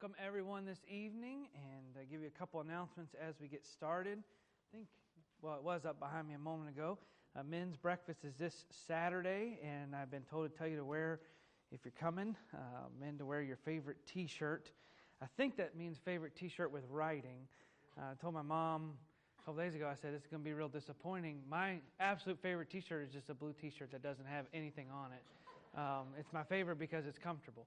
welcome everyone this evening and give you a couple announcements as we get started. It was up behind me a moment ago. Men's breakfast is this Saturday, and I've been told to tell you to wear, if you're coming, men to wear your favorite t-shirt. I think that means favorite t-shirt with writing. I told my mom a couple days ago, I said, it's going to be real disappointing. My absolute favorite t-shirt is just a blue t-shirt that doesn't have anything on it. It's my favorite because it's comfortable.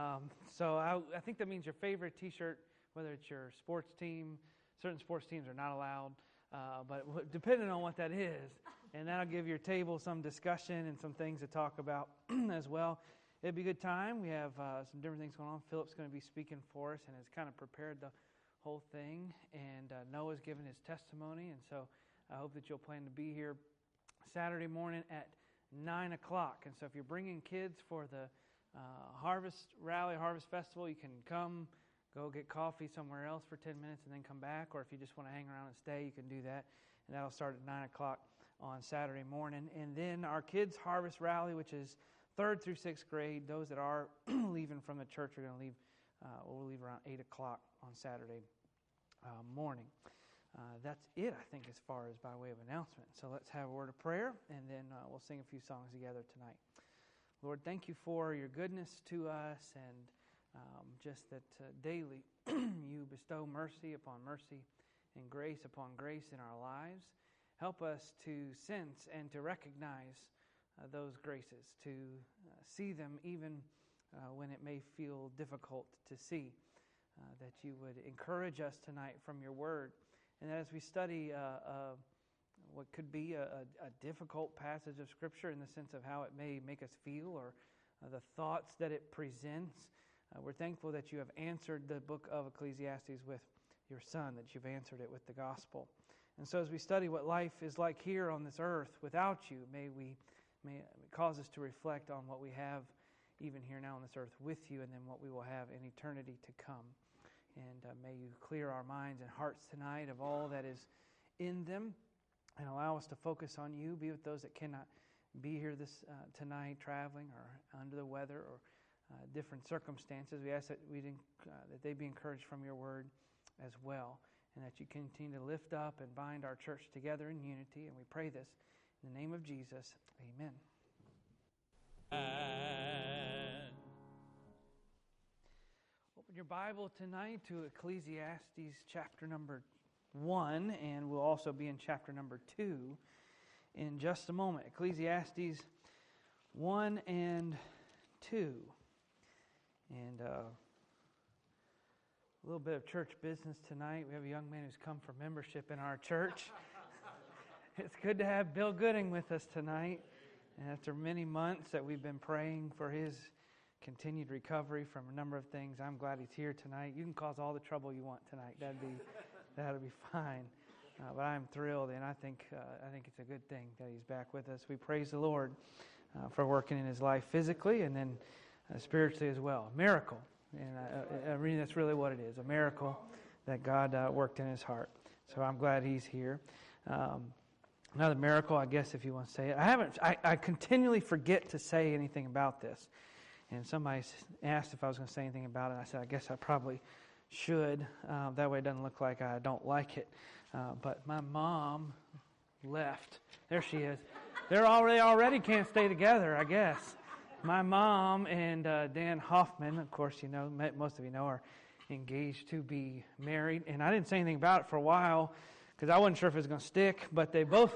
So I think that means your favorite t-shirt, whether it's your sports team. Certain sports teams are not allowed, but depending on what that is. And that'll give your table some discussion and some things to talk about as well. It'll be a good time. We have some different things going on. Philip's going to be speaking for us and has kind of prepared the whole thing. And Noah's given his testimony. And so I hope that you'll plan to be here Saturday morning at 9 o'clock. And so if you're bringing kids for the Harvest Rally, Harvest Festival, you can come, go get coffee somewhere else for 10 minutes and then come back. Or if you just want to hang around and stay, you can do that. And that'll start at 9 o'clock on Saturday morning. And then our kids' Harvest Rally, which is 3rd through 6th grade, those that are leaving from the church are going to leave, we'll leave around 8 o'clock on Saturday morning. That's it, I think, as far as by way of announcement. So let's have a word of prayer, and then we'll sing a few songs together tonight. Lord, thank you for your goodness to us, and just that daily you bestow mercy upon mercy and grace upon grace in our lives. Help us to sense and to recognize those graces, to see them even when it may feel difficult to see, that you would encourage us tonight from your word. And as we study what could be a difficult passage of Scripture in the sense of how it may make us feel or the thoughts that it presents, we're thankful that you have answered the book of Ecclesiastes with your Son, that you've answered it with the gospel. And so as we study what life is like here on this earth without you, may it cause us to reflect on what we have even here now on this earth with you, and then what we will have in eternity to come. And may you clear our minds and hearts tonight of all that is in them, and allow us to focus on you. Be with those that cannot be here tonight, traveling or under the weather or different circumstances. We ask that that they be encouraged from your word as well, and that you continue to lift up and bind our church together in unity. And we pray this in the name of Jesus. Amen. Open your Bible tonight to Ecclesiastes chapter number 1, and we'll also be in chapter number 2 in just a moment. Ecclesiastes 1 and 2. And a little bit of church business tonight. We have a young man who's come for membership in our church. It's good to have Bill Gooding with us tonight. And after many months that we've been praying for his continued recovery from a number of things, I'm glad he's here tonight. You can cause all the trouble you want tonight. That'll be fine. But I'm thrilled, and I think it's a good thing that he's back with us. We praise the Lord for working in his life physically and then spiritually as well. A miracle. And I mean, that's really what it is, a miracle that God worked in his heart. So I'm glad he's here. Another miracle, I guess, if you want to say it. I continually forget to say anything about this. And somebody asked if I was going to say anything about it. I said, I guess I probably should. That way it doesn't look like I don't like it. But my mom left. There she is. They already can't stay together, I guess. My mom and Dan Hoffman, of course, most of you know, are engaged to be married. And I didn't say anything about it for a while because I wasn't sure if it was going to stick. But they both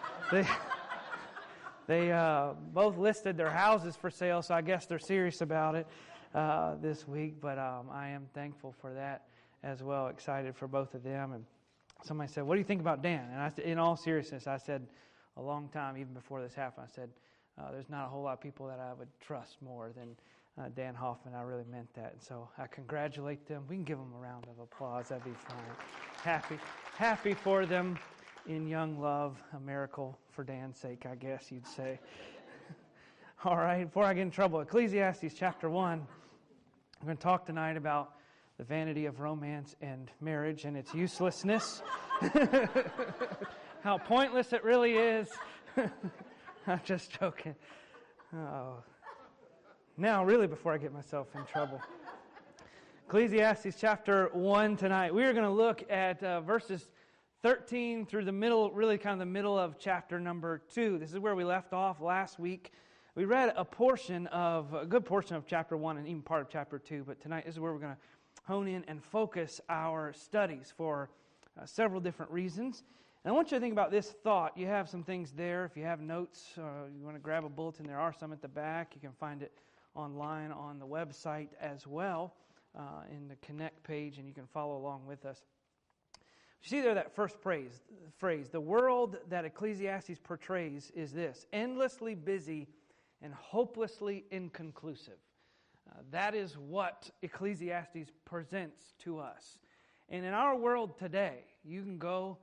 listed their houses for sale, so I guess they're serious about it this week. But I am thankful for that as well, excited for both of them. And somebody said, what do you think about Dan? And I said, in all seriousness, I said a long time, even before this happened, I said, there's not a whole lot of people that I would trust more than Dan Hoffman. I really meant that. And so I congratulate them. We can give them a round of applause. That'd be fine. Happy for them in young love. A miracle for Dan's sake, I guess you'd say. All right, before I get in trouble, Ecclesiastes chapter 1. I'm going to talk tonight about the vanity of romance and marriage and its uselessness. How pointless it really is. I'm just joking. Oh. Now, really, before I get myself in trouble. Ecclesiastes chapter 1 tonight. We are going to look at verses 13 through the middle, really kind of the middle of chapter number 2. This is where we left off last week. We read a good portion of chapter 1 and even part of chapter 2, but tonight is where we're going to hone in and focus our studies for several different reasons. And I want you to think about this thought. You have some things there. If you have notes, you want to grab a bulletin, there are some at the back. You can find it online on the website as well. In the Connect page, and you can follow along with us. You see there that first phrase, the world that Ecclesiastes portrays is this: endlessly busy and hopelessly inconclusive. That is what Ecclesiastes presents to us. And in our world today, you could go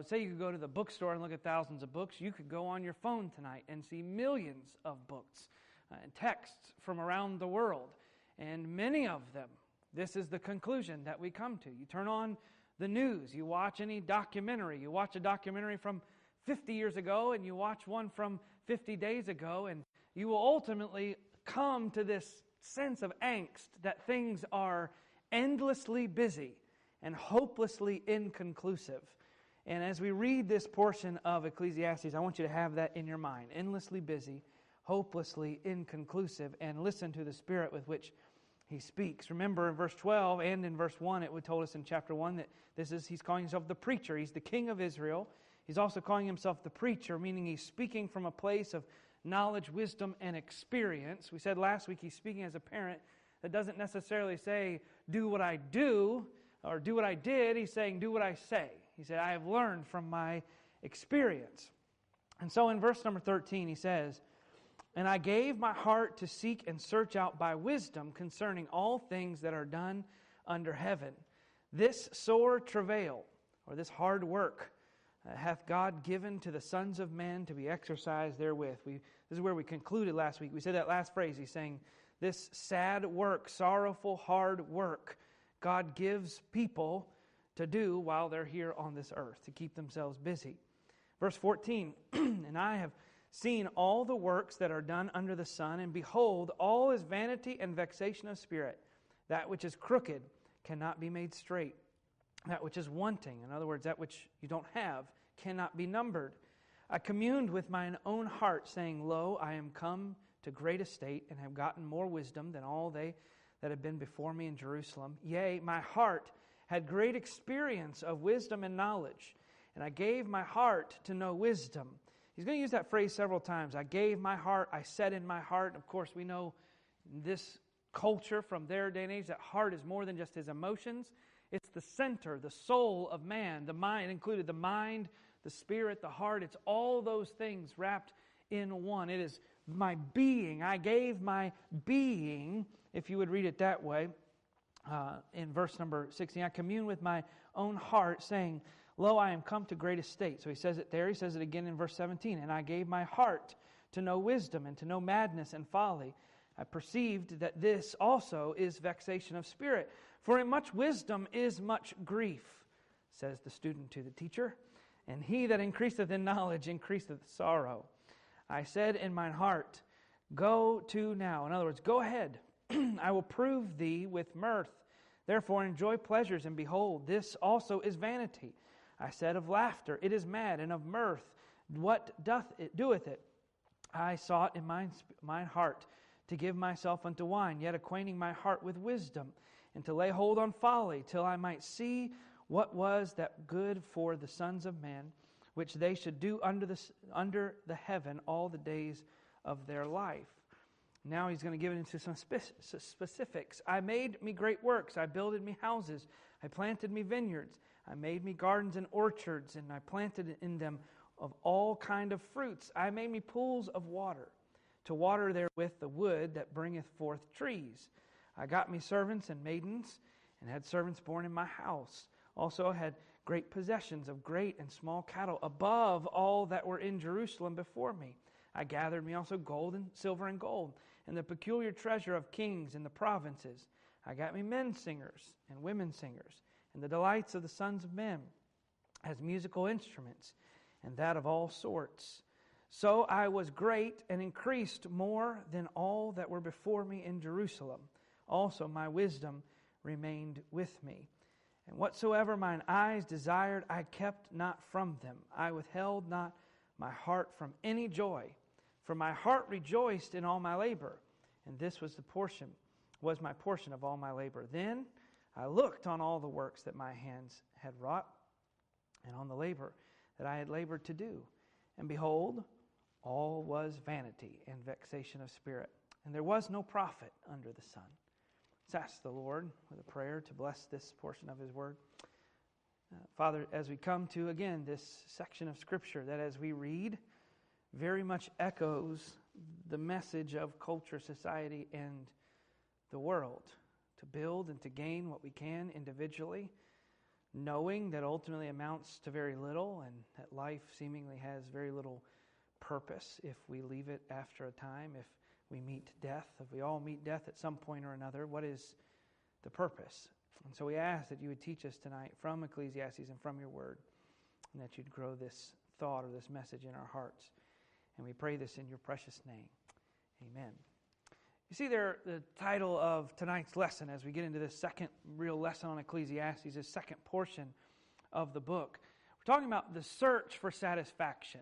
to the bookstore and look at thousands of books. You could go on your phone tonight and see millions of books and texts from around the world. And many of them, this is the conclusion that we come to. You turn on the news, you watch any documentary. You watch a documentary from 50 years ago and you watch one from 50 days ago, and you will ultimately come to this sense of angst that things are endlessly busy and hopelessly inconclusive. And as we read this portion of Ecclesiastes, I want you to have that in your mind. Endlessly busy, hopelessly inconclusive, and listen to the spirit with which he speaks. Remember in verse 12 and in verse 1, it would told us in chapter 1 that he's calling himself the preacher. He's the king of Israel. He's also calling himself the preacher, meaning he's speaking from a place of knowledge, wisdom, and experience. We said last week he's speaking as a parent that doesn't necessarily say, do what I do, or do what I did. He's saying, do what I say. He said, I have learned from my experience. And so in verse number 13, he says, and I gave my heart to seek and search out by wisdom concerning all things that are done under heaven. This sore travail, or this hard work, hath God given to the sons of men to be exercised therewith. This is where we concluded last week. We said that last phrase. He's saying, this sad work, sorrowful, hard work, God gives people to do while they're here on this earth, to keep themselves busy. Verse 14, and I have seen all the works that are done under the sun, and behold, all is vanity and vexation of spirit. That which is crooked cannot be made straight. That which is wanting, in other words, that which you don't have, cannot be numbered. I communed with mine own heart, saying, Lo, I am come to great estate, and have gotten more wisdom than all they that have been before me in Jerusalem. Yea, my heart had great experience of wisdom and knowledge, and I gave my heart to know wisdom. He's going to use that phrase several times. I gave my heart, I said in my heart. Of course, we know this culture from their day and age that heart is more than just his emotions. It's the center, the soul of man, the mind, included the mind, the spirit, the heart. It's all those things wrapped in one. It is my being. I gave my being, if you would read it that way, in verse number 16. I commune with my own heart, saying, Lo, I am come to great estate. So he says it there. He says it again in verse 17. And I gave my heart to know wisdom and to know madness and folly. I perceived that this also is vexation of spirit. For in much wisdom is much grief, says the student to the teacher. And he that increaseth in knowledge increaseth sorrow. I said in mine heart, Go to now. In other words, go ahead. I will prove thee with mirth. Therefore enjoy pleasures, and behold, this also is vanity. I said of laughter, it is mad, and of mirth, what doeth it? I sought in mine heart to give myself unto wine, yet acquainting my heart with wisdom, and to lay hold on folly, till I might see what was that good for the sons of men, which they should do under the heaven all the days of their life. Now he's going to give it into some specifics. I made me great works. I builded me houses. I planted me vineyards. I made me gardens and orchards, and I planted in them of all kind of fruits. I made me pools of water, to water therewith the wood that bringeth forth trees. I got me servants and maidens, and had servants born in my house. Also I had great possessions of great and small cattle, above all that were in Jerusalem before me. I gathered me also gold and silver and gold, and the peculiar treasure of kings in the provinces. I got me men singers and women singers, and the delights of the sons of men, as musical instruments, and that of all sorts. So I was great and increased more than all that were before me in Jerusalem. Also my wisdom remained with me. And whatsoever mine eyes desired, I kept not from them. I withheld not my heart from any joy, for my heart rejoiced in all my labor, and this was my portion of all my labor. Then I looked on all the works that my hands had wrought, and on the labor that I had labored to do. And behold, all was vanity and vexation of spirit, and there was no profit under the sun. Let's ask the Lord with a prayer to bless this portion of His Word. Father, as we come to, again, this section of Scripture that as we read, very much echoes the message of culture, society, and the world. To build and to gain what we can individually, knowing that ultimately amounts to very little and that life seemingly has very little purpose if we leave it after a time, if we meet death. If we all meet death at some point or another, what is the purpose? And so we ask that you would teach us tonight from Ecclesiastes and from your word, and that you'd grow this thought or this message in our hearts. And we pray this in your precious name. Amen. You see there, the title of tonight's lesson, as we get into this second real lesson on Ecclesiastes, this second portion of the book. We're talking about the search for satisfaction.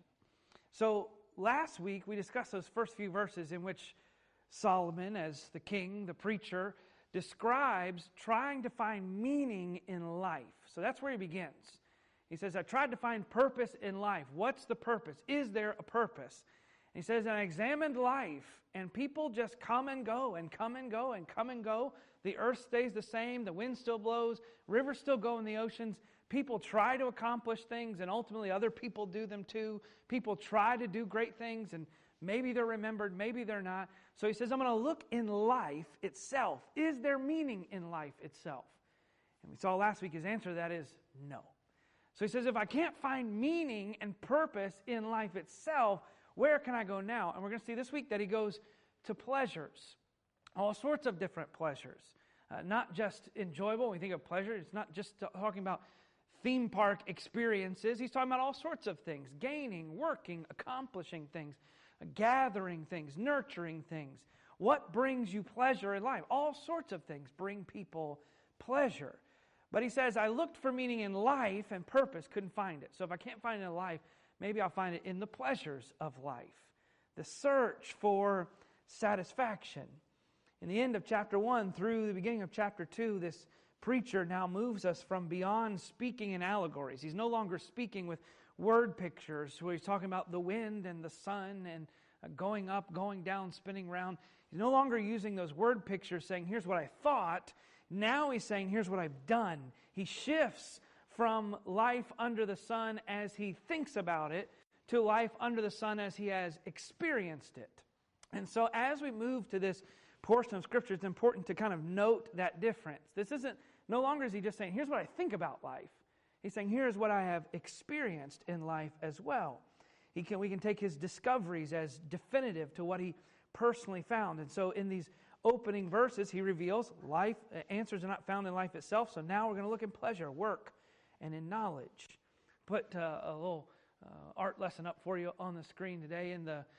So last week we discussed those first few verses in which Solomon, as the king, the preacher, describes trying to find meaning in life. So that's where he begins. He says, I tried to find purpose in life. What's the purpose? Is there a purpose? He says, and I examined life, and people just come and go, and come and go, and come and go. The earth stays the same, the wind still blows, rivers still go in the oceans. People try to accomplish things, and ultimately other people do them too. People try to do great things, and maybe they're remembered, maybe they're not. So he says, I'm going to look in life itself. Is there meaning in life itself? And we saw last week his answer to that is no. So he says, if I can't find meaning and purpose in life itself, where can I go now? And we're going to see this week that he goes to pleasures, all sorts of different pleasures. Not just enjoyable. When we think of pleasure, it's not just talking about theme park experiences. He's talking about all sorts of things. Gaining, working, accomplishing things, gathering things, nurturing things. What brings you pleasure in life? All sorts of things bring people pleasure. But he says, I looked for meaning in life and purpose, couldn't find it. So if I can't find it in life, maybe I'll find it in the pleasures of life. The search for satisfaction. In the end of chapter 1 through the beginning of chapter 2, this preacher now moves us from beyond speaking in allegories. He's no longer speaking with word pictures where he's talking about the wind and the sun and going up, going down, spinning around. He's no longer using those word pictures saying, here's what I thought. Now he's saying, here's what I've done. He shifts from life under the sun as he thinks about it to life under the sun as he has experienced it. And so as we move to this portion of Scripture, it's important to kind of note that difference. This isn't, no longer is he just saying, here's what I think about life. He's saying, here's what I have experienced in life as well. We can take his discoveries as definitive to what he personally found. And so in these opening verses, he reveals life, answers are not found in life itself. So now we're going to look in pleasure, work, and in knowledge. Put a little art lesson up for you on the screen today in the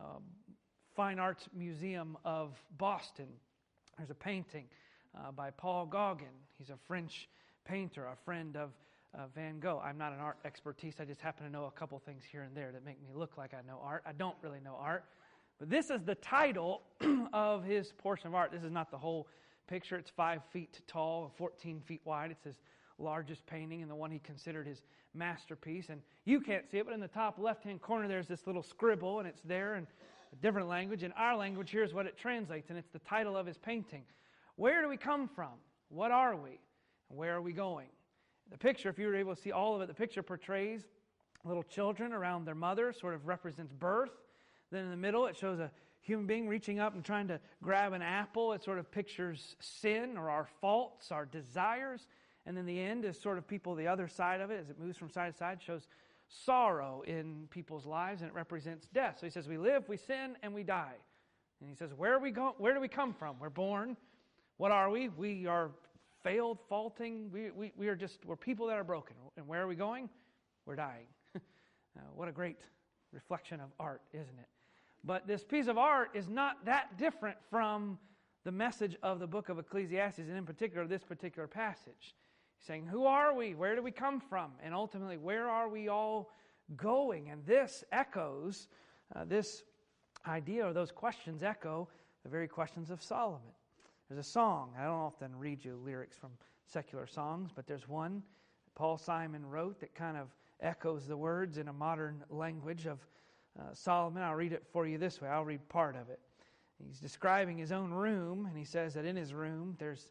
Fine Arts Museum of Boston. There's a painting by Paul Gauguin. He's a French painter, a friend of Van Gogh. I'm not an art expertise. I just happen to know a couple things here and there that make me look like I know art. I don't really know art. But this is the title of his portion of art. This is not the whole picture. It's 5 feet tall, 14 feet wide. It's his largest painting and the one he considered his masterpiece. And you can't see it, but in the top left-hand corner there's this little scribble, and it's there in a different language. In our language, here's what it translates, and it's the title of his painting. Where do we come from? What are we? And where are we going? The picture, if you were able to see all of it, the picture portrays little children around their mother, sort of represents birth. Then in the middle, it shows a human being reaching up and trying to grab an apple. It sort of pictures sin or our faults, our desires. And then the end is sort of people, the other side of it, as it moves from side to side, shows sorrow in people's lives, and it represents death. So he says, we live, we sin, and we die. And he says, where are we going? Where do we come from? We're born. What are we? We are failed, faulting. We're people that are broken. And where are we going? We're dying. What a great reflection of art, isn't it? But this piece of art is not that different from the message of the book of Ecclesiastes, and in particular, this particular passage. He's saying, who are we? Where do we come from? And ultimately, where are we all going? And this echoes, this idea or those questions echo the very questions of Solomon. There's a song. I don't often read you lyrics from secular songs, but there's one Paul Simon wrote that kind of echoes the words in a modern language of Solomon. I'll read it for you this way. I'll read part of it. He's describing his own room, and he says that in his room there's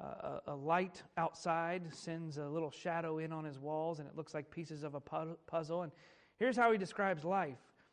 a light outside, sends a little shadow in on his walls, and it looks like pieces of a puzzle. And here's how he describes life.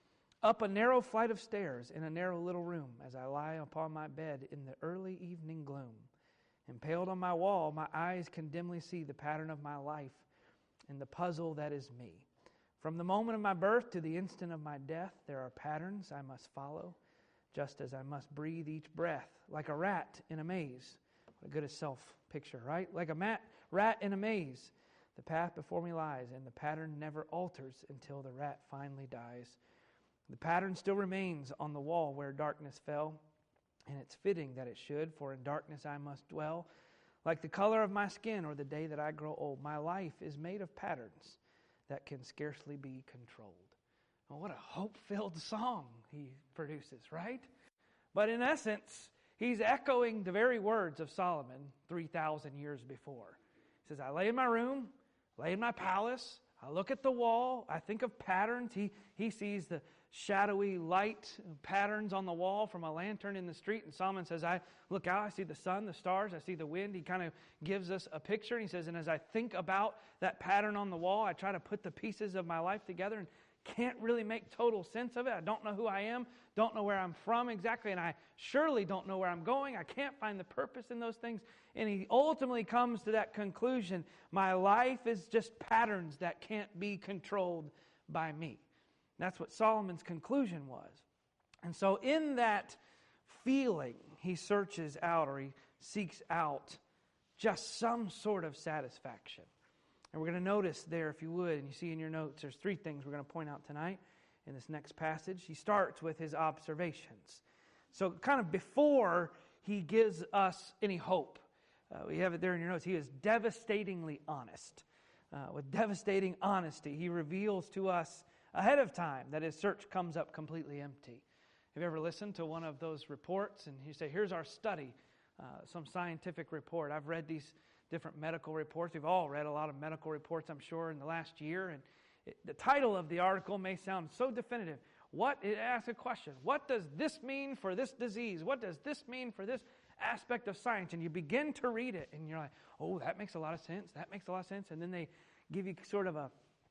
Up a narrow flight of stairs in a narrow little room, as I lie upon my bed in the early evening gloom. Impaled on my wall, my eyes can dimly see the pattern of my life and the puzzle that is me. From the moment of my birth to the instant of my death, there are patterns I must follow, just as I must breathe each breath, like a rat in a maze. What a good self-picture, right? Like a rat in a maze. The path before me lies, and the pattern never alters until the rat finally dies. The pattern still remains on the wall where darkness fell, and it's fitting that it should, for in darkness I must dwell. Like the color of my skin or the day that I grow old, my life is made of patterns that can scarcely be controlled. Well, what a hope-filled song he produces, right? But in essence, he's echoing the very words of Solomon 3,000 years before. He says, I lay in my room, lay in my palace, I look at the wall, I think of patterns. He sees the shadowy light patterns on the wall from a lantern in the street. And Solomon says, I look out, I see the sun, the stars, I see the wind. He kind of gives us a picture. And he says, and as I think about that pattern on the wall, I try to put the pieces of my life together and can't really make total sense of it. I don't know who I am, don't know where I'm from exactly, and I surely don't know where I'm going. I can't find the purpose in those things. And he ultimately comes to that conclusion, my life is just patterns that can't be controlled by me. That's what Solomon's conclusion was. And so in that feeling, he searches out or he seeks out just some sort of satisfaction. And we're going to notice there, if you would, and you see in your notes, there's 3 things we're going to point out tonight in this next passage. He starts with his observations. So kind of before he gives us any hope, we have it there in your notes, he is devastatingly honest. With devastating honesty, he reveals to us ahead of time that his search comes up completely empty. Have you ever listened to one of those reports and you say, here's our study, some scientific report. I've read these different medical reports. We've all read a lot of medical reports, I'm sure, in the last year. And the title of the article may sound so definitive. It asks a question. What does this mean for this disease? What does this mean for this aspect of science? And you begin to read it, and you're like, oh, that makes a lot of sense. That makes a lot of sense. And then they give you sort of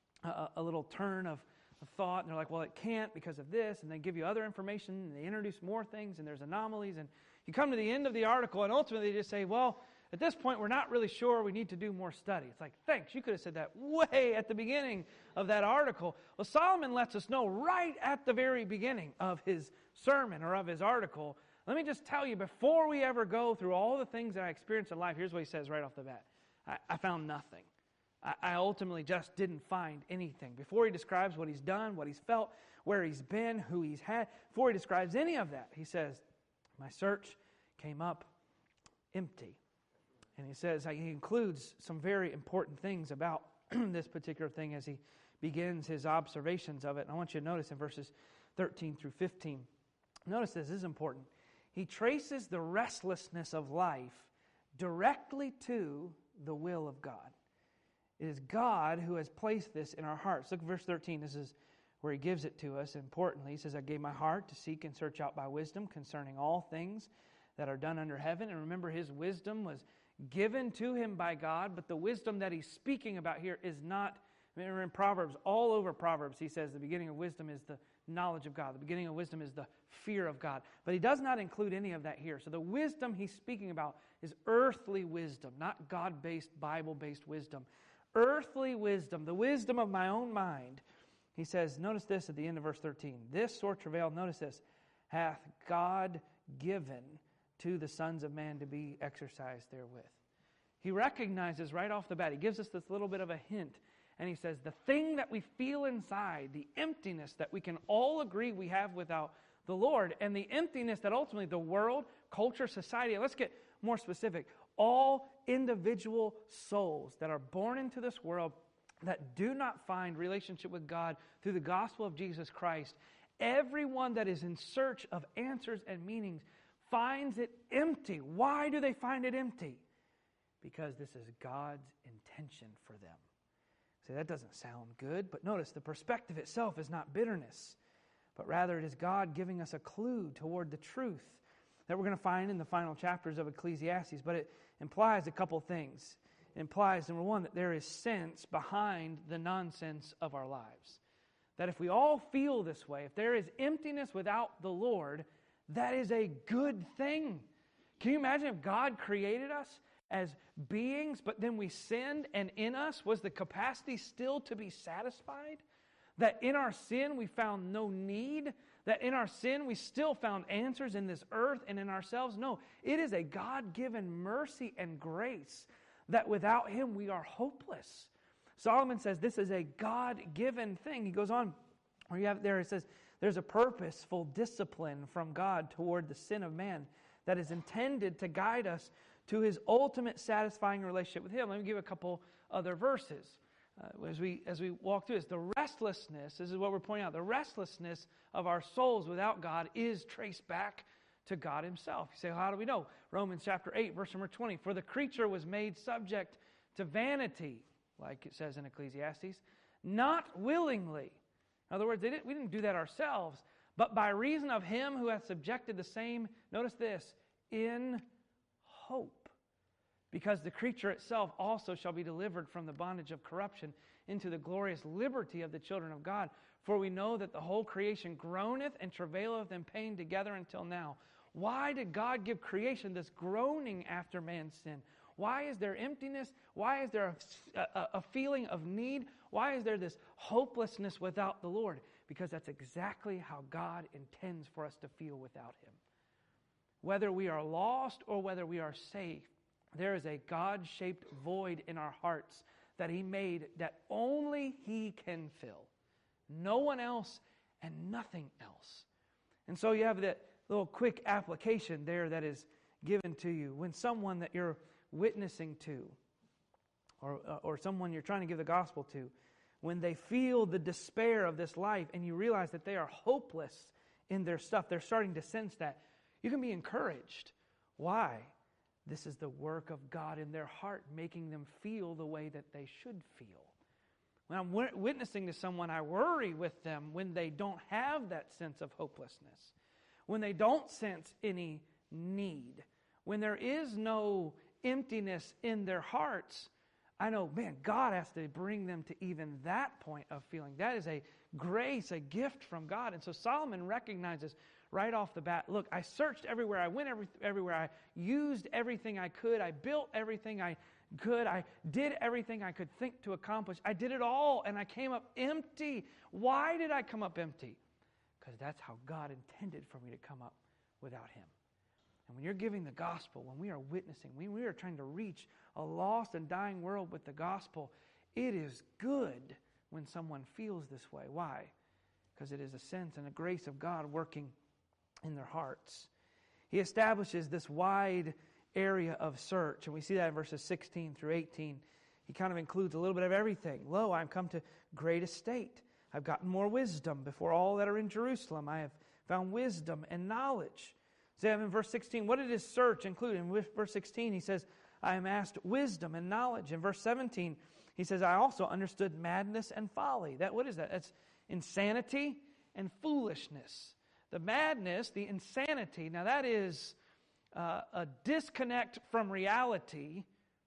a little turn of thought, and they're like, well, it can't because of this, and they give you other information, and they introduce more things, and there's anomalies, and you come to the end of the article, and ultimately they just say, well, at this point, we're not really sure. We need to do more study. It's like, thanks, you could have said that way at the beginning of that article. Well, Solomon lets us know right at the very beginning of his sermon or of his article. Let me just tell you, before we ever go through all the things that I experienced in life, here's what he says right off the bat. I found nothing. I ultimately just didn't find anything. Before he describes what he's done, what he's felt, where he's been, who he's had, before he describes any of that, he says, my search came up empty. And he says, he includes some very important things about this particular thing as he begins his observations of it. And I want you to notice in verses 13 through 15. Notice this is important. He traces the restlessness of life directly to the will of God. It is God who has placed this in our hearts. Look at verse 13. This is where he gives it to us. Importantly, he says, I gave my heart to seek and search out by wisdom concerning all things that are done under heaven. And remember, his wisdom was given to him by God, but the wisdom that he's speaking about here is not, remember in Proverbs, all over Proverbs, he says the beginning of wisdom is the knowledge of God. The beginning of wisdom is the fear of God. But he does not include any of that here. So the wisdom he's speaking about is earthly wisdom, not God-based, Bible-based wisdom. Earthly wisdom, the wisdom of my own mind. He says, notice this at the end of verse 13. This sore travail, notice this, hath God given to the sons of man to be exercised therewith. He recognizes right off the bat, he gives us this little bit of a hint, and he says, the thing that we feel inside, the emptiness that we can all agree we have without the Lord, and the emptiness that ultimately the world, culture, society. Let's get more specific. All individual souls that are born into this world that do not find relationship with God through the gospel of Jesus Christ, everyone that is in search of answers and meanings finds it empty. Why do they find it empty? Because this is God's intention for them. See, that doesn't sound good, but notice the perspective itself is not bitterness, but rather it is God giving us a clue toward the truth that we're going to find in the final chapters of Ecclesiastes. But it implies a couple things. It implies, number one, that there is sense behind the nonsense of our lives. That if we all feel this way, if there is emptiness without the Lord, that is a good thing. Can you imagine if God created us as beings, but then we sinned, and in us was the capacity still to be satisfied? That in our sin we found no need? That in our sin we still found answers in this earth and in ourselves? No, it is a God-given mercy and grace that without Him we are hopeless. Solomon says this is a God-given thing. He goes on, where you have there, it says, there's a purposeful discipline from God toward the sin of man that is intended to guide us to His ultimate satisfying relationship with Him. Let me give a couple other verses as we walk through this. The restlessness, this is what we're pointing out, the restlessness of our souls without God is traced back to God Himself. You say, well, how do we know? Romans chapter 8, verse number 20. For the creature was made subject to vanity, like it says in Ecclesiastes, not willingly. In other words, we didn't do that ourselves, but by reason of Him who hath subjected the same, notice this, in hope. Because the creature itself also shall be delivered from the bondage of corruption into the glorious liberty of the children of God. For we know that the whole creation groaneth and travaileth in pain together until now. Why did God give creation this groaning after man's sin? Why is there emptiness? Why is there a feeling of need? Why is there this hopelessness without the Lord? Because that's exactly how God intends for us to feel without Him. Whether we are lost or whether we are saved, there is a God-shaped void in our hearts that He made that only He can fill. No one else and nothing else. And so you have that little quick application there that is given to you. When someone that you're witnessing to, or someone you're trying to give the gospel to, when they feel the despair of this life and you realize that they are hopeless in their stuff, they're starting to sense that, you can be encouraged. Why? This is the work of God in their heart, making them feel the way that they should feel. When I'm witnessing to someone, I worry with them when they don't have that sense of hopelessness, when they don't sense any need, when there is no emptiness in their hearts. I know, man, God has to bring them to even that point of feeling. That is a grace, a gift from God. And so Solomon recognizes right off the bat, look, I searched everywhere. I went everywhere. I used everything I could. I built everything I could. I did everything I could think to accomplish. I did it all, and I came up empty. Why did I come up empty? Because that's how God intended for me to come up without Him. And when you're giving the gospel, when we are witnessing, when we are trying to reach a lost and dying world with the gospel, it is good when someone feels this way. Why? Because it is a sense and a grace of God working in their hearts. He establishes this wide area of search, and we see that in verses 16 through 18. He kind of includes a little bit of everything. Lo, I am come to great estate. I've gotten more wisdom before all that are in Jerusalem. I have found wisdom and knowledge. So in verse 16, what did his search include? In verse 16, he says, I am asked wisdom and knowledge. In verse 17, he says, I also understood madness and folly. What is that? That's insanity and foolishness. The madness, the insanity, now that is a disconnect from reality,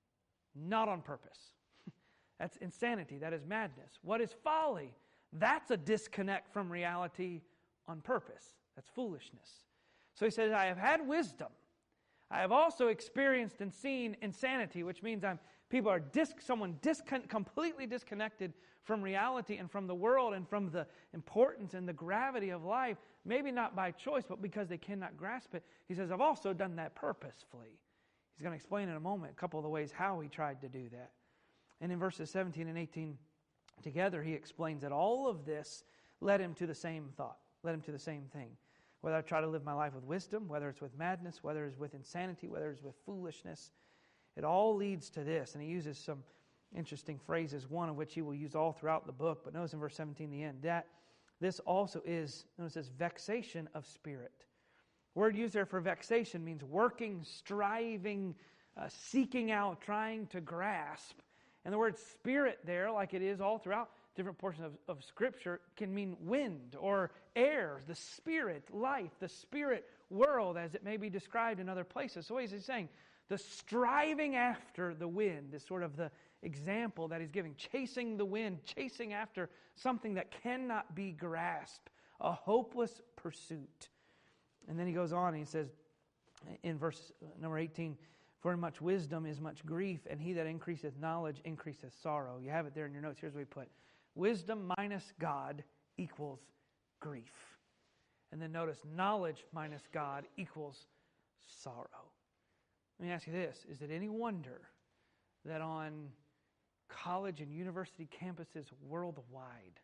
not on purpose. That's insanity. That is madness. What is folly? That's a disconnect from reality on purpose. That's foolishness. So he says, I have had wisdom. I have also experienced and seen insanity, which means people are completely disconnected from reality and from the world and from the importance and the gravity of life, maybe not by choice, but because they cannot grasp it. He says, I've also done that purposefully. He's going to explain in a moment a couple of the ways how he tried to do that. And in verses 17 and 18 together, he explains that all of this led him to the same thought, led him to the same thing. whether I try to live my life with wisdom, whether it's with madness, whether it's with insanity, whether it's with foolishness. It all leads to this. And he uses some interesting phrases, one of which he will use all throughout the book. But notice in verse 17, the end, that this also is, notice this, vexation of spirit. Word used there for vexation means working, striving, seeking out, trying to grasp. And the word spirit there, like it is all throughout different portions of Scripture, can mean wind or air, the spirit, life, the spirit world as it may be described in other places. So what is he saying? The striving after the wind is sort of the example that he's giving. Chasing the wind, chasing after something that cannot be grasped, a hopeless pursuit. And then he goes on and he says in verse number 18, for in much wisdom is much grief, and he that increaseth knowledge increaseth sorrow. You have it there in your notes. Here's what he put. Wisdom minus God equals grief. And then notice, knowledge minus God equals sorrow. Let me ask you this. Is it any wonder that on college and university campuses worldwide,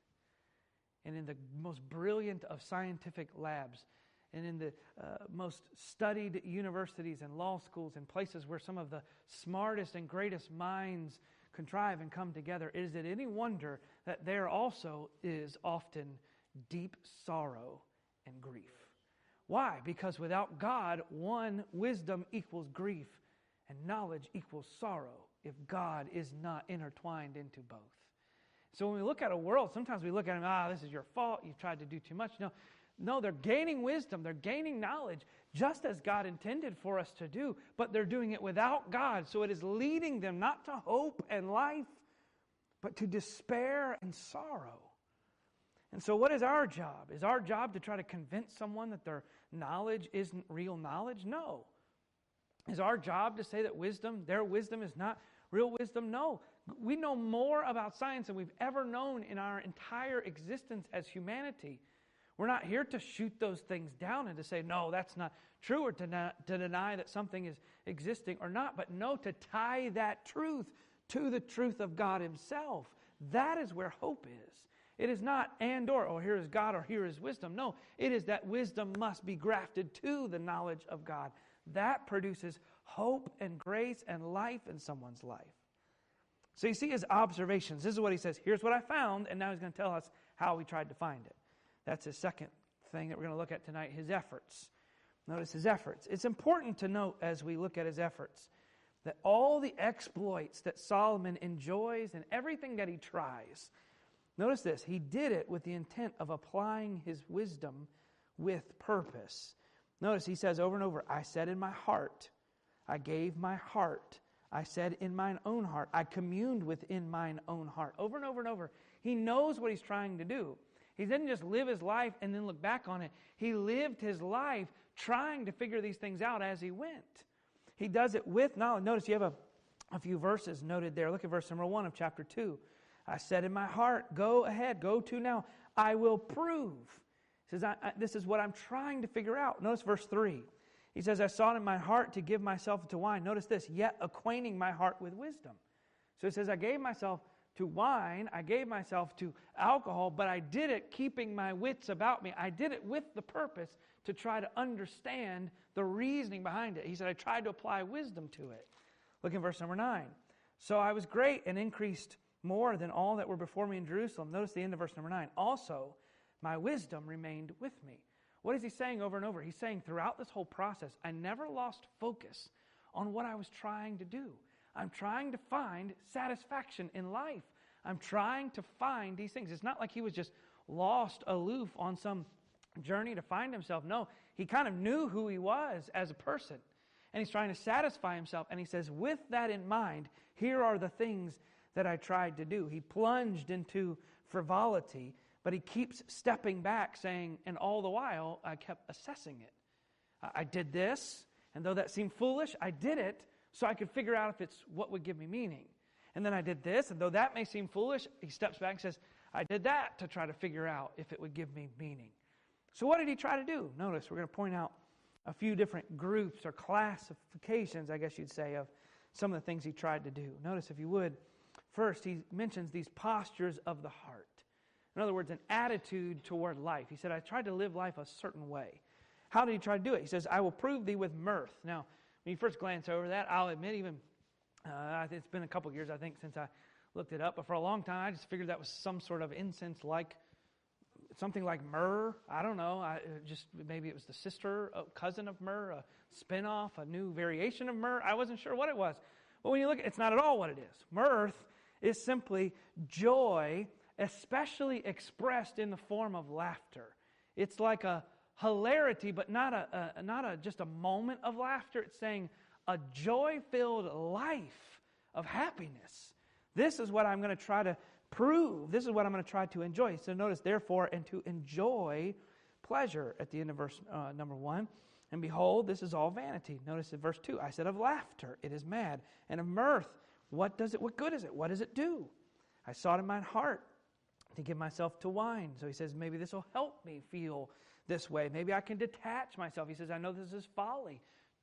and in the most brilliant of scientific labs, and in the most studied universities and law schools and places where some of the smartest and greatest minds contrive and come together, is it any wonder that there also is often deep sorrow and grief? Why? Because without God, one, wisdom equals grief, and knowledge equals sorrow if God is not intertwined into both. So when we look at a world, sometimes we look at them, this is your fault, you've tried to do too much. No, they're gaining wisdom, they're gaining knowledge, just as God intended for us to do, but they're doing it without God. So it is leading them not to hope and life, but to despair and sorrow. And so what is our job? Is our job to try to convince someone that their knowledge isn't real knowledge? No. Is our job to say that their wisdom is not real wisdom? No. We know more about science than we've ever known in our entire existence as humanity. We're not here to shoot those things down and to say, no, that's not true, or to deny that something is existing or not, but no, to tie that truth to the truth of God Himself. That is where hope is. It is not and or here is God or here is wisdom. No, it is that wisdom must be grafted to the knowledge of God. That produces hope and grace and life in someone's life. So you see his observations. This is what he says. Here's what I found, and now he's going to tell us how we tried to find it. That's his second thing that we're going to look at tonight, his efforts. Notice his efforts. It's important to note as we look at his efforts that all the exploits that Solomon enjoys and everything that he tries, notice this, he did it with the intent of applying his wisdom with purpose. Notice he says over and over, I said in my heart, I gave my heart, I said in mine own heart, I communed within mine own heart. Over and over and over. He knows what he's trying to do. He didn't just live his life and then look back on it. He lived his life trying to figure these things out as he went. He does it with knowledge. Notice you have a few verses noted there. Look at verse number 1 of chapter 2. I said in my heart, go ahead, go to now. I will prove. He says, this is what I'm trying to figure out. Notice verse 3. He says, I sought in my heart to give myself to wine. Notice this, yet acquainting my heart with wisdom. So it says, I gave myself to wine, I gave myself to alcohol, but I did it keeping my wits about me. I did it with the purpose to try to understand the reasoning behind it. He said, I tried to apply wisdom to it. Look in verse number 9. So I was great and increased more than all that were before me in Jerusalem. Notice the end of verse number 9. Also, my wisdom remained with me. What is he saying over and over? He's saying throughout this whole process, I never lost focus on what I was trying to do. I'm trying to find satisfaction in life. I'm trying to find these things. It's not like he was just lost, aloof on some journey to find himself. No, he kind of knew who he was as a person. And he's trying to satisfy himself. And he says, with that in mind, here are the things that I tried to do. He plunged into frivolity, but he keeps stepping back saying, and all the while, I kept assessing it. I did this, and though that seemed foolish, I did it so I could figure out if it's what would give me meaning. And then I did this, and though that may seem foolish, he steps back and says, I did that to try to figure out if it would give me meaning. So what did he try to do? Notice, we're going to point out a few different groups or classifications, I guess you'd say, of some of the things he tried to do. Notice, if you would, first, he mentions these postures of the heart. In other words, an attitude toward life. He said, I tried to live life a certain way. How did he try to do it? He says, I will prove thee with mirth. Now, when you first glance over that, I'll admit even, it's been a couple years, I think, since I looked it up. But for a long time, I just figured that was some sort of incense like, something like myrrh. I don't know. Maybe it was the sister, cousin of myrrh, a spinoff, a new variation of myrrh. I wasn't sure what it was. But when you look, it's not at all what it is. Mirth is simply joy, especially expressed in the form of laughter. It's like a hilarity, but not just a moment of laughter. It's saying a joy-filled life of happiness. This is what I'm going to try to prove. This is what I'm going to try to enjoy. So notice, therefore, and to enjoy pleasure at the end of verse number 1. And behold, this is all vanity. Notice in verse 2, I said of laughter, it is mad. And of mirth, what good is it? What does it do? I sought in mine heart to give myself to wine. So he says, maybe this will help me feel this way. Maybe I can detach myself. He says, I know this is folly.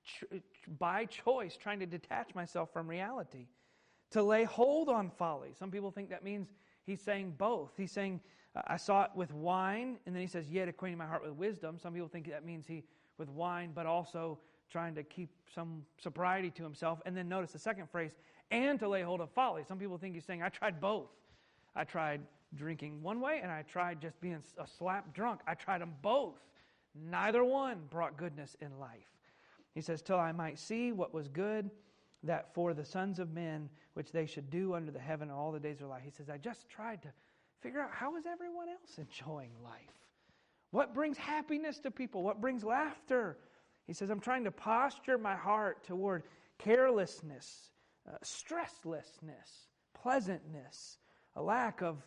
By choice, trying to detach myself from reality. To lay hold on folly. Some people think that means he's saying both. He's saying, I saw it with wine, and then he says, yet acquainting my heart with wisdom. Some people think that means he with wine, but also trying to keep some sobriety to himself. And then notice the second phrase, and to lay hold of folly. Some people think he's saying, I tried both. I tried drinking one way, and I tried just being a slap drunk. I tried them both. Neither one brought goodness in life. He says, till I might see what was good, that for the sons of men, which they should do under the heaven all the days of their life. He says, I just tried to figure out, how is everyone else enjoying life? What brings happiness to people? What brings laughter? He says, I'm trying to posture my heart toward carelessness, stresslessness, pleasantness, a lack of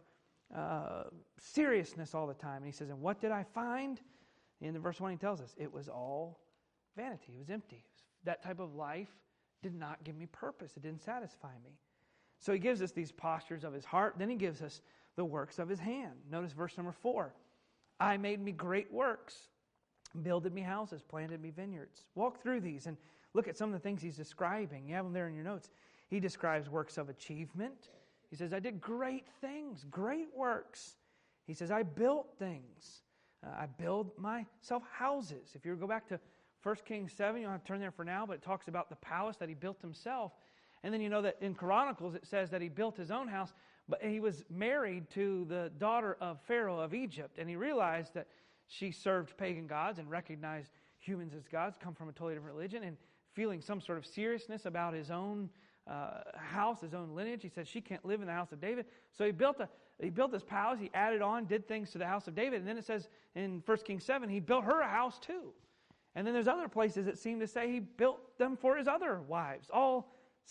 seriousness all the time. And he says, and what did I find? In the verse 1 he tells us, it was all vanity. It was empty. That type of life did not give me purpose. It didn't satisfy me. So he gives us these postures of his heart. Then he gives us the works of his hand. Notice verse number 4. I made me great works, builded me houses, planted me vineyards. Walk through these and look at some of the things he's describing. You have them there in your notes. He describes works of achievement. He says, I did great things, great works. He says, I built things. I build myself houses. If you go back to 1 Kings 7, you don't have to turn there for now, but it talks about the palace that he built himself. And then you know that in Chronicles it says that he built his own house, but he was married to the daughter of Pharaoh of Egypt, and he realized that she served pagan gods and recognized humans as gods, come from a totally different religion, and feeling some sort of seriousness about his own house, his own lineage. He said, she can't live in the house of David. So he built this palace, he added on, did things to the house of David, and then it says in 1 Kings 7, he built her a house too. And then there's other places that seem to say he built them for his other wives, all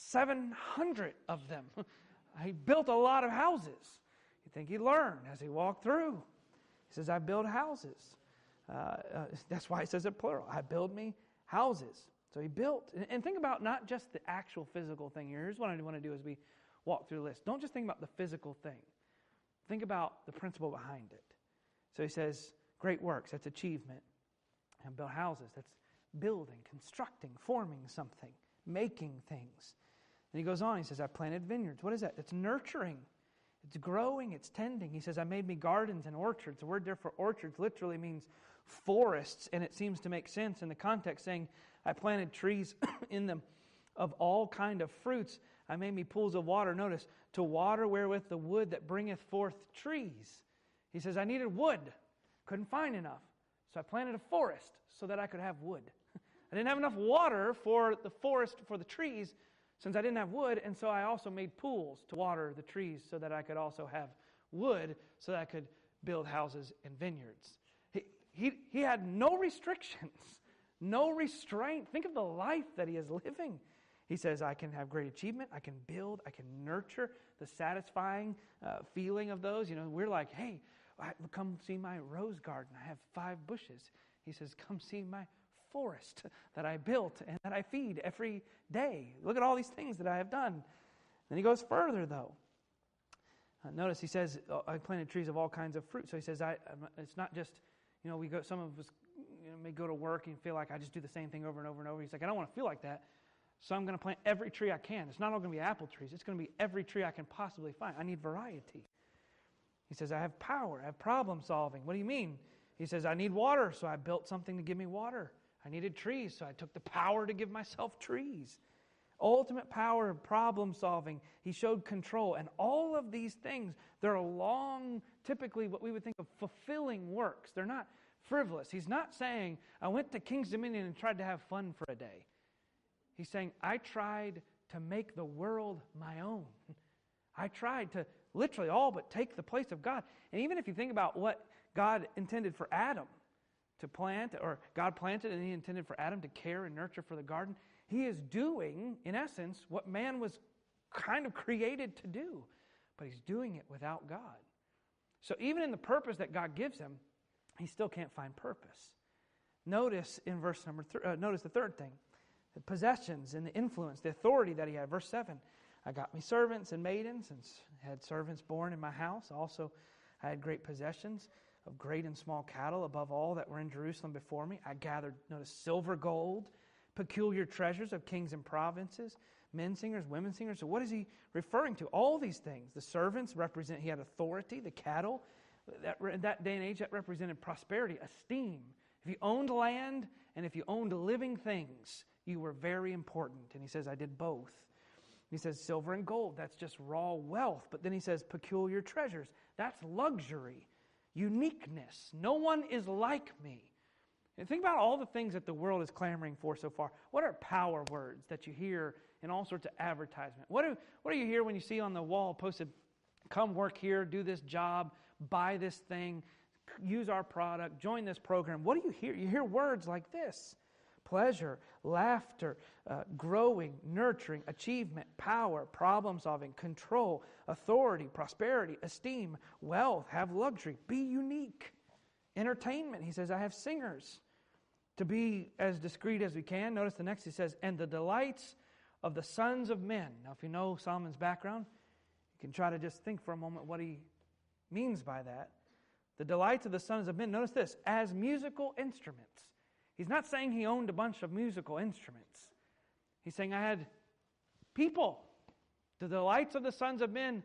700 of them. He built a lot of houses. You think he learned as he walked through. He says, I build houses. That's why he says it plural. I build me houses. So he built. And think about not just the actual physical thing here. Here's what I want to do as we walk through the list. Don't just think about the physical thing. Think about the principle behind it. So he says, great works, that's achievement. And build houses, that's building, constructing, forming something, making things. And he goes on, he says, I planted vineyards. What is that? It's nurturing. It's growing, it's tending. He says, I made me gardens and orchards. The word there for orchards literally means forests, and it seems to make sense in the context, saying, I planted trees in them of all kind of fruits. I made me pools of water. Notice, to water wherewith the wood that bringeth forth trees. He says, I needed wood. Couldn't find enough. So I planted a forest so that I could have wood. I didn't have enough water for the forest, for the trees, since I didn't have wood, and so I also made pools to water the trees so that I could also have wood, so that I could build houses and vineyards. He had no restrictions, no restraint. Think of the life that he is living. He says, I can have great achievement, I can build, I can nurture the satisfying feeling of those. You know, we're like, hey, come see my rose garden. I have 5 bushes. He says, come see my forest that I built and that I feed every day. Look at all these things that I have done. Then he goes further, though. Notice he says, I planted trees of all kinds of fruit. So he says, it's not just, some of us may go to work and feel like I just do the same thing over and over and over. He's like, I don't want to feel like that. So I'm going to plant every tree I can. It's not all going to be apple trees. It's going to be every tree I can possibly find. I need variety. He says, I have power. I have problem solving. What do you mean? He says, I need water, so I built something to give me water. I needed trees, so I took the power to give myself trees. Ultimate power, problem solving. He showed control. And all of these things, they're long, typically what we would think of fulfilling works. They're not frivolous. He's not saying, I went to King's Dominion and tried to have fun for a day. He's saying, I tried to make the world my own. I tried to literally all but take the place of God. And even if you think about what God intended for Adam to plant, or God planted and He intended for Adam to care and nurture for the garden, He is doing, in essence, what man was kind of created to do. But He's doing it without God. So even in the purpose that God gives him, he still can't find purpose. Notice in verse number 3, notice the third thing. The possessions and the influence, the authority that he had. Verse 7, I got me servants and maidens, and had servants born in my house. Also, I had great possessions of great and small cattle, above all that were in Jerusalem before me. I gathered, notice, silver, gold, peculiar treasures of kings and provinces, men singers, women singers. So what is he referring to? All these things. The servants represent, he had authority. The cattle, in that day and age, that represented prosperity, esteem. If you owned land and if you owned living things, you were very important. And he says, I did both. He says silver and gold, that's just raw wealth. But then he says peculiar treasures. That's luxury, uniqueness. No one is like me. And think about all the things that the world is clamoring for so far. What are power words that you hear in all sorts of advertisement? What do you hear when you see on the wall posted, come work here, do this job, buy this thing, use our product, join this program? What do you hear? You hear words like this. Pleasure, laughter, growing, nurturing, achievement, power, problem solving, control, authority, prosperity, esteem, wealth, have luxury, be unique. Entertainment, he says, I have singers. To be as discreet as we can, notice the next he says, and the delights of the sons of men. Now, if you know Solomon's background, you can try to just think for a moment what he means by that. The delights of the sons of men, notice this, as musical instruments. He's not saying he owned a bunch of musical instruments. He's saying I had people, the delights of the sons of men,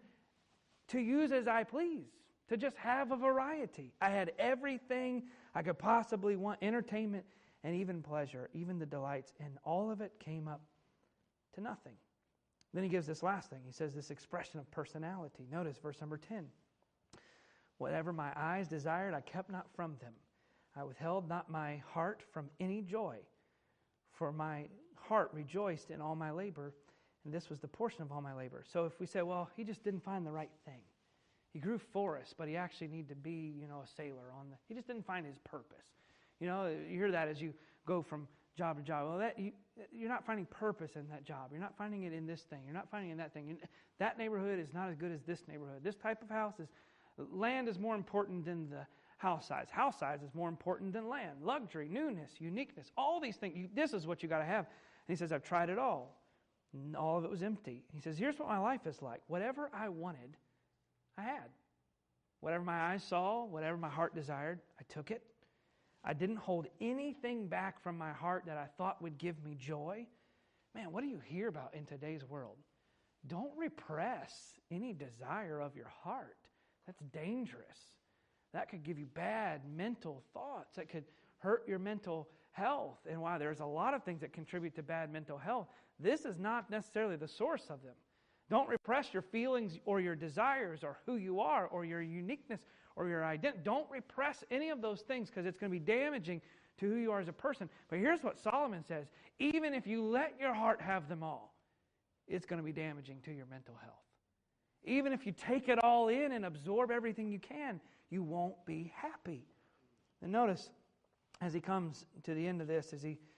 to use as I please, to just have a variety. I had everything I could possibly want, entertainment and even pleasure, even the delights, and all of it came up to nothing. Then he gives this last thing. He says this expression of personality. Notice verse number 10. Whatever my eyes desired, I kept not from them. I withheld not my heart from any joy, for my heart rejoiced in all my labor, and this was the portion of all my labor. So if we say, well, he just didn't find the right thing. He grew forests, but he actually needed to be, a sailor he just didn't find his purpose. You hear that as you go from job to job. Well, you're not finding purpose in that job. You're not finding it in this thing. You're not finding it in that thing. That neighborhood is not as good as this neighborhood. This type of house land is more important than the house size. House size is more important than land. Luxury, newness, uniqueness, all these things. This is what you got to have. And he says, I've tried it all. And all of it was empty. He says, here's what my life is like. Whatever I wanted, I had. Whatever my eyes saw, whatever my heart desired, I took it. I didn't hold anything back from my heart that I thought would give me joy. Man, what do you hear about in today's world? Don't repress any desire of your heart. That's dangerous. That could give you bad mental thoughts. That could hurt your mental health. And while there's a lot of things that contribute to bad mental health, this is not necessarily the source of them. Don't repress your feelings or your desires or who you are or your uniqueness or your identity. Don't repress any of those things because it's going to be damaging to who you are as a person. But here's what Solomon says. Even if you let your heart have them all, it's going to be damaging to your mental health. Even if you take it all in and absorb everything you can, you won't be happy. And notice, as he comes to the end of this,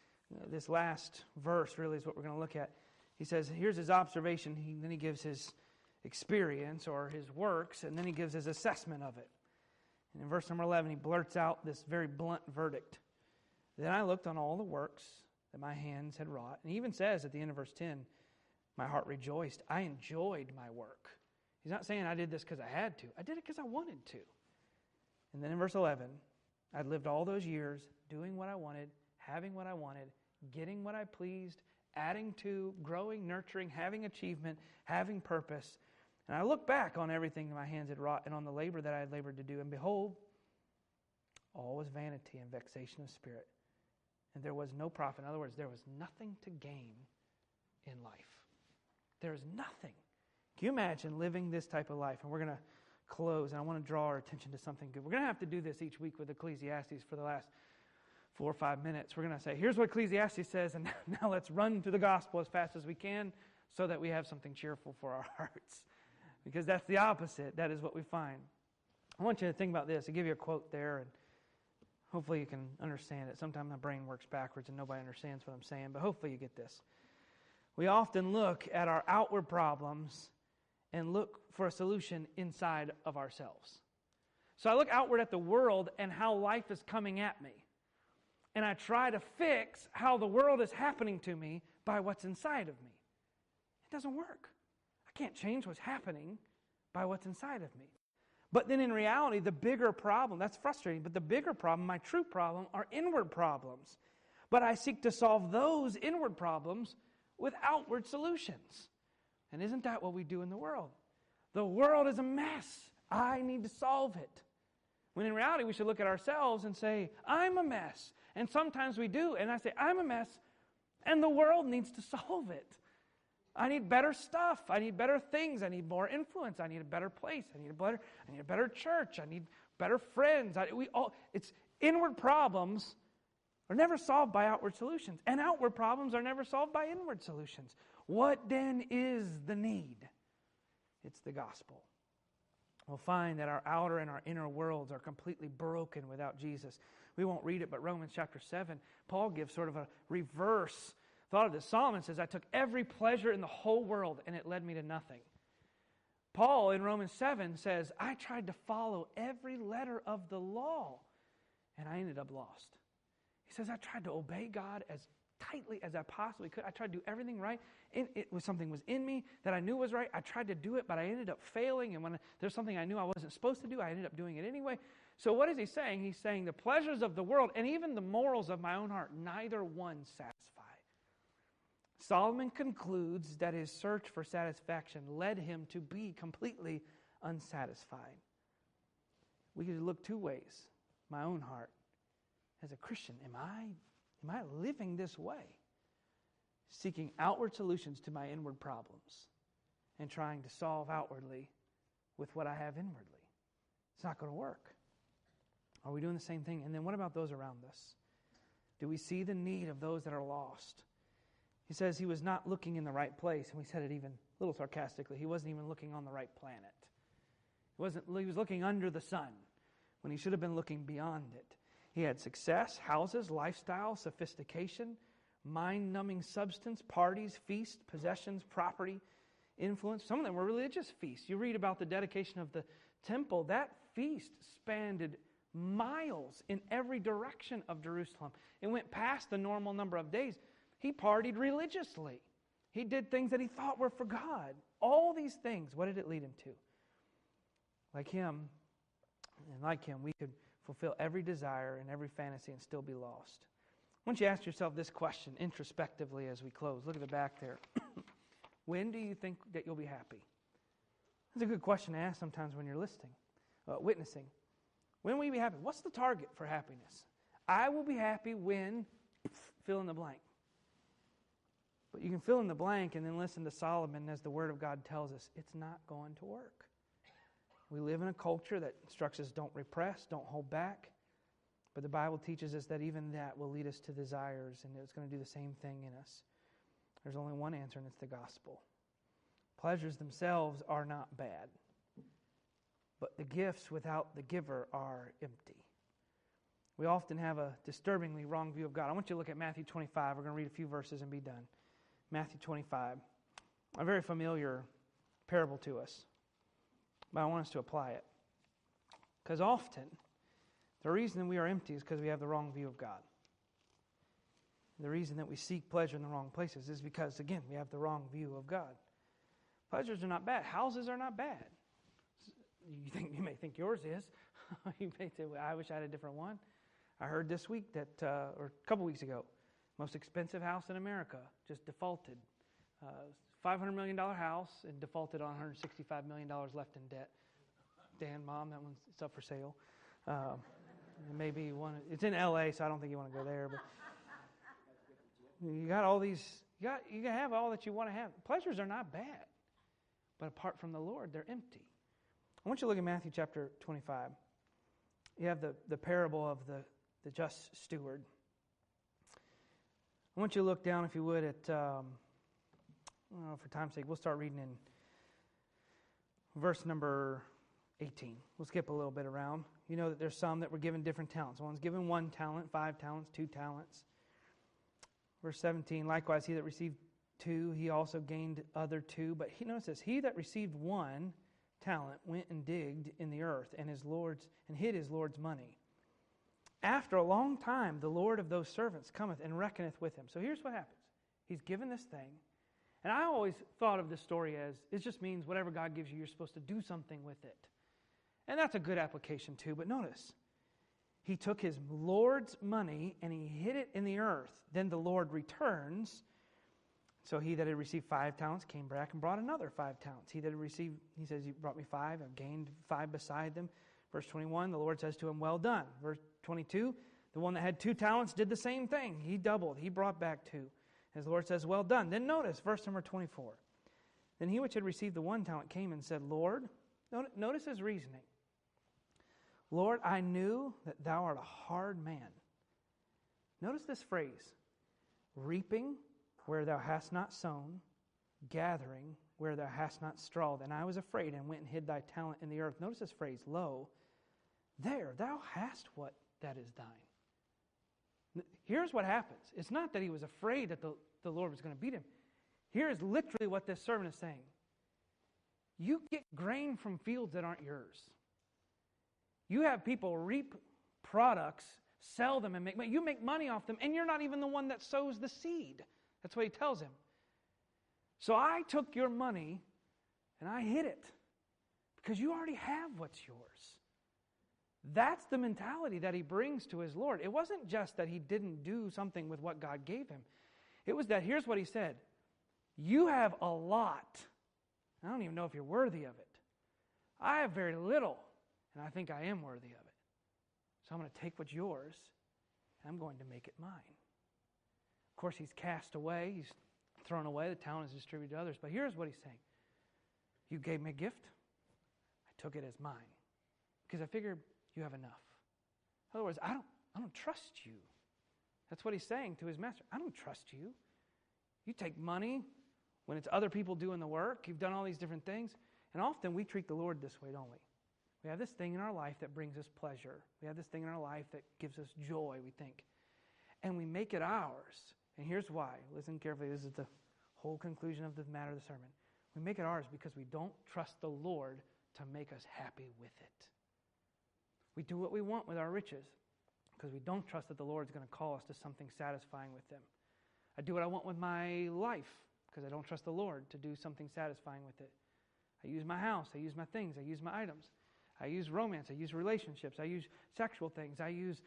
this last verse really is what we're going to look at. He says, here's his observation. Then he gives his experience or his works, and then he gives his assessment of it. And in verse number 11, he blurts out this very blunt verdict. Then I looked on all the works that my hands had wrought. And he even says at the end of verse 10, my heart rejoiced. I enjoyed my work. He's not saying I did this because I had to. I did it because I wanted to. And then in verse 11, I'd lived all those years doing what I wanted, having what I wanted, getting what I pleased, adding to, growing, nurturing, having achievement, having purpose. And I look back on everything my hands had wrought and on the labor that I had labored to do. And behold, All was vanity and vexation of spirit. And there was no profit. In other words, there was nothing to gain in life. There is nothing. Can you imagine living this type of life? And we're going to close, and I want to draw our attention to something good. We're going to have to do this each week with Ecclesiastes for the last 4 or 5 minutes. We're going to say, here's what Ecclesiastes says, and now let's run to the gospel as fast as we can so that we have something cheerful for our hearts. Because that's the opposite. That is what we find. I want you to think about this. I give you a quote there, and hopefully you can understand it. Sometimes my brain works backwards and nobody understands what I'm saying, but hopefully you get this. We often look at our outward problems and look for a solution inside of ourselves. So I look outward at the world and how life is coming at me. And I try to fix how the world is happening to me by what's inside of me. It doesn't work. I can't change what's happening by what's inside of me. But then in reality, the bigger problem, that's frustrating, but the bigger problem, my true problem, are inward problems. But I seek to solve those inward problems with outward solutions. And isn't that what we do in the world? The world is a mess. I need to solve it. When in reality, we should look at ourselves and say, I'm a mess. And sometimes we do. And I say, I'm a mess. And the world needs to solve it. I need better stuff. I need better things. I need more influence. I need a better place. I need a better church. I need better friends. It's inward problems are never solved by outward solutions. And outward problems are never solved by inward solutions. What then is the need? It's the gospel. We'll find that our outer and our inner worlds are completely broken without Jesus. We won't read it, but Romans chapter 7, Paul gives sort of a reverse thought of this. Solomon says, I took every pleasure in the whole world, and it led me to nothing. Paul in Romans 7 says, I tried to follow every letter of the law, and I ended up lost. He says, I tried to obey God as tightly as I possibly could. I tried to do everything right. Something was in me that I knew was right. I tried to do it, but I ended up failing. And when there's something I knew I wasn't supposed to do, I ended up doing it anyway. So what is he saying? He's saying the pleasures of the world and even the morals of my own heart, neither one satisfy. Solomon concludes that his search for satisfaction led him to be completely unsatisfied. We could look 2 ways. My own heart. As a Christian, am I living this way? Seeking outward solutions to my inward problems and trying to solve outwardly with what I have inwardly. It's not going to work. Are we doing the same thing? And then what about those around us? Do we see the need of those that are lost? He says he was not looking in the right place, and we said it even a little sarcastically. He wasn't even looking on the right planet. He was looking under the sun when he should have been looking beyond it. He had success, houses, lifestyle, sophistication, mind-numbing substance, parties, feasts, possessions, property, influence. Some of them were religious feasts. You read about the dedication of the temple. That feast spanned miles in every direction of Jerusalem. It went past the normal number of days. He partied religiously. He did things that he thought were for God. All these things, what did it lead him to? Like him, we could fulfill every desire and every fantasy and still be lost. I want you to ask yourself this question introspectively as we close. Look at the back there. When do you think that you'll be happy? That's a good question to ask sometimes when you're witnessing. When will you be happy? What's the target for happiness? I will be happy when fill in the blank. But you can fill in the blank and then listen to Solomon as the Word of God tells us it's not going to work. We live in a culture that instructs us don't repress, don't hold back. But the Bible teaches us that even that will lead us to desires, and it's going to do the same thing in us. There's only one answer, and it's the gospel. Pleasures themselves are not bad, but the gifts without the giver are empty. We often have a disturbingly wrong view of God. I want you to look at Matthew 25. We're going to read a few verses and be done. Matthew 25, a very familiar parable to us. But I want us to apply it. Because often, the reason we are empty is because we have the wrong view of God. The reason that we seek pleasure in the wrong places is because, again, we have the wrong view of God. Pleasures are not bad. Houses are not bad. You may think yours is. You may say, well, I wish I had a different one. I heard this week that, or a couple weeks ago, most expensive house in America just defaulted. $500 million house and defaulted on $165 million left in debt. Dan, Mom, that one's up for sale. Maybe one. It's in L.A., so I don't think you want to go there. But you got all these. You can have all that you want to have. Pleasures are not bad, but apart from the Lord, they're empty. I want you to look at Matthew chapter 25. You have the parable of the just steward. I want you to look down, if you would, at, for time's sake, we'll start reading in verse number 18. We'll skip a little bit around. You know that there's some that were given different talents. One's given 1 talent, 5 talents, 2 talents. Verse 17, likewise, he that received 2, he also gained other 2. But notice this, he that received 1 talent went and digged in the earth and hid his Lord's money. After a long time, the Lord of those servants cometh and reckoneth with him. So here's what happens. He's given this thing. And I always thought of this story as, it just means whatever God gives you, you're supposed to do something with it. And that's a good application too. But notice, he took his Lord's money and he hid it in the earth. Then the Lord returns. So he that had received 5 talents came back and brought another 5 talents. He that had received, he says, you brought me 5, I've gained 5 beside them. Verse 21, the Lord says to him, well done. Verse 22, the one that had 2 talents did the same thing. He doubled. He brought back 2. As the Lord says, well done. Then notice, verse number 24. Then he which had received the 1 talent came and said, Lord, notice his reasoning. Lord, I knew that thou art a hard man. Notice this phrase, reaping where thou hast not sown, gathering where thou hast not strawed. And I was afraid and went and hid thy talent in the earth. Notice this phrase, lo, there thou hast what that is thine. Here's what happens. It's not that he was afraid that the Lord was going to beat him. Here's literally what this servant is saying. You get grain from fields that aren't yours. You have people reap products, sell them, and make money. You make money off them, and you're not even the one that sows the seed. That's what he tells him. So I took your money, and I hid it, because you already have what's yours. That's the mentality that he brings to his Lord. It wasn't just that he didn't do something with what God gave him. It was that, here's what he said, you have a lot. I don't even know if you're worthy of it. I have very little, and I think I am worthy of it. So I'm going to take what's yours, and I'm going to make it mine. Of course, he's cast away. He's thrown away. The talent is distributed to others. But here's what he's saying. You gave me a gift. I took it as mine. Because I figured you have enough. In other words, I don't trust you. That's what he's saying to his master. I don't trust you. You take money when it's other people doing the work. You've done all these different things. And often we treat the Lord this way, don't we? We have this thing in our life that brings us pleasure. We have this thing in our life that gives us joy, we think. And we make it ours. And here's why. Listen carefully. This is the whole conclusion of the matter of the sermon. We make it ours because we don't trust the Lord to make us happy with it. We do what we want with our riches because we don't trust that the Lord's going to call us to something satisfying with them. I do what I want with my life because I don't trust the Lord to do something satisfying with it. I use my house. I use my things. I use my items. I use romance. I use relationships. I use sexual things. I use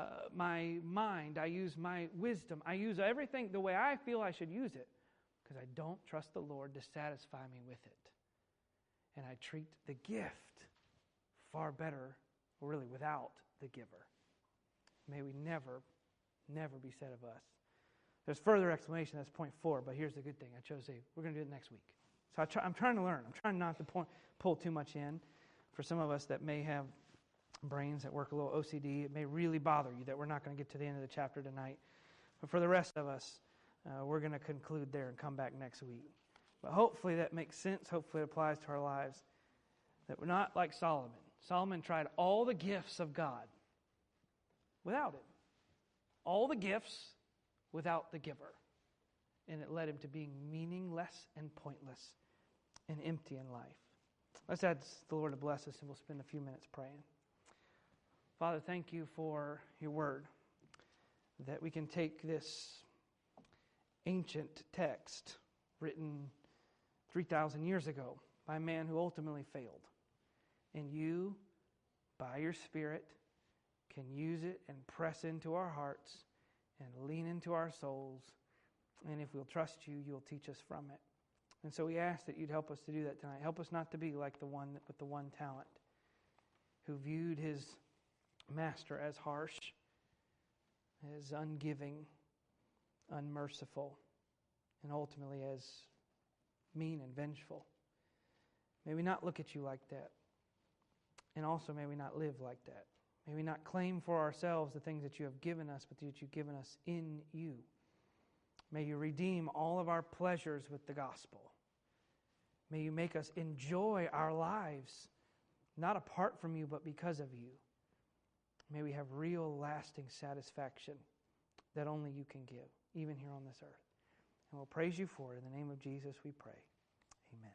my mind. I use my wisdom. I use everything the way I feel I should use it because I don't trust the Lord to satisfy me with it. And I treat the gift far better, or really without the giver. May we never, never be said of us. There's further explanation. That's point 4, but here's the good thing. I chose to say, we're going to do it next week. So I'm trying to learn. I'm trying not to pull too much in. For some of us that may have brains that work a little OCD, it may really bother you that we're not going to get to the end of the chapter tonight. But for the rest of us, we're going to conclude there and come back next week. But hopefully that makes sense. Hopefully it applies to our lives. That we're not like Solomon. Solomon tried all the gifts of God without it. All the gifts without the giver. And it led him to being meaningless and pointless and empty in life. Let's ask the Lord to bless us, and we'll spend a few minutes praying. Father, thank you for your word, that we can take this ancient text written 3,000 years ago by a man who ultimately failed. And you, by your Spirit, can use it and press into our hearts and lean into our souls. And if we'll trust you, you'll teach us from it. And so we ask that you'd help us to do that tonight. Help us not to be like the one with the 1 talent who viewed his master as harsh, as ungiving, unmerciful, and ultimately as mean and vengeful. May we not look at you like that. And also may we not live like that. May we not claim for ourselves the things that you have given us, but that you've given us in you. May you redeem all of our pleasures with the gospel. May you make us enjoy our lives, not apart from you, but because of you. May we have real, lasting satisfaction that only you can give, even here on this earth. And we'll praise you for it. In the name of Jesus we pray. Amen.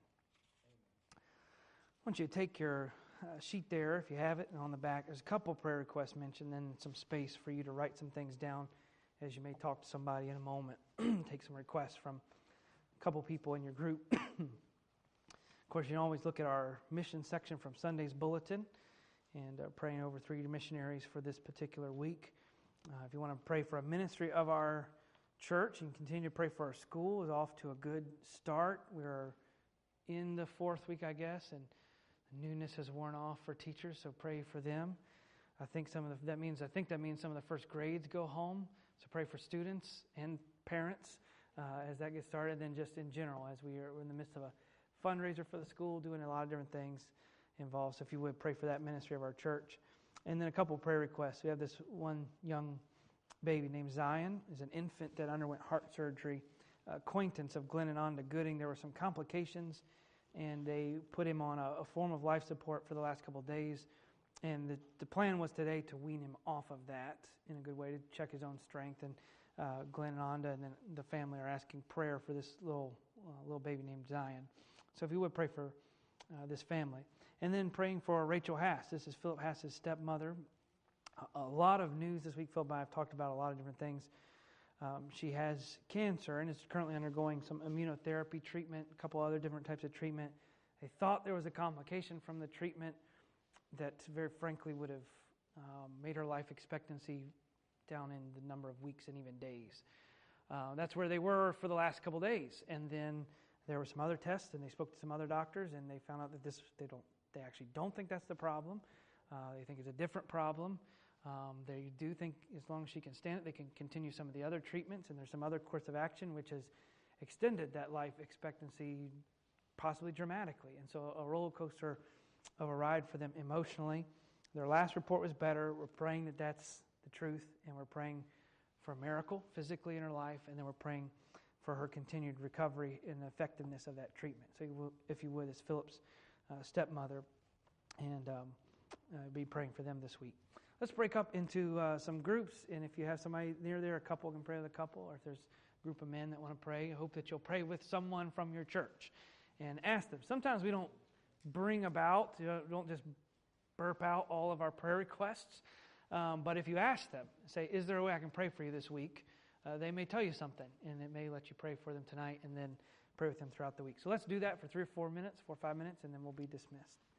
I want you to take your sheet there, if you have it, and on the back, there's a couple prayer requests mentioned, then some space for you to write some things down as you may talk to somebody in a moment. Take some requests from a couple people in your group. Of course, you can always look at our mission section from Sunday's bulletin and praying over 3 missionaries for this particular week. If you want to pray for a ministry of our church and continue to pray for our school, is off to a good start. We're in the 4th week, I guess, and newness has worn off for teachers, so pray for them. I think that means some of the first grades go home, so pray for students and parents as that gets started. Then just in general, as we're in the midst of a fundraiser for the school, doing a lot of different things involved. So if you would pray for that ministry of our church, and then a couple of prayer requests. We have this one young baby named Zion. He's an infant that underwent heart surgery. Acquaintance of Glenn and Onda Gooding. There were some complications, and they put him on a form of life support for the last couple of days. And the plan was today to wean him off of that in a good way, to check his own strength. And Glenn and Onda and then the family are asking prayer for this little baby named Zion. So if you would pray for this family. And then praying for Rachel Hass. This is Philip Hass's stepmother. A lot of news this week. Philip and I have talked about a lot of different things. She has cancer and is currently undergoing some immunotherapy treatment, a couple other different types of treatment. They thought there was a complication from the treatment that very frankly would have made her life expectancy down in the number of weeks and even days. That's where they were for the last couple days. And then there were some other tests, and they spoke to some other doctors, and they found out that they actually don't think that's the problem. They think it's a different problem. They do think as long as she can stand it, they can continue some of the other treatments, and there's some other course of action which has extended that life expectancy possibly dramatically. And so a roller coaster of a ride for them emotionally. Their last report was better. We're praying that that's the truth, and we're praying for a miracle physically in her life, and then we're praying for her continued recovery and the effectiveness of that treatment. So if you would, as Philip's stepmother, and be praying for them this week. Let's break up into some groups, and if you have somebody near there, a couple can pray with a couple, or if there's a group of men that want to pray, I hope that you'll pray with someone from your church and ask them. Sometimes we don't don't just burp out all of our prayer requests, but if you ask them, say, is there a way I can pray for you this week? They may tell you something, and it may let you pray for them tonight and then pray with them throughout the week. So let's do that for 3 or 4 minutes, 4 or 5 minutes, and then we'll be dismissed.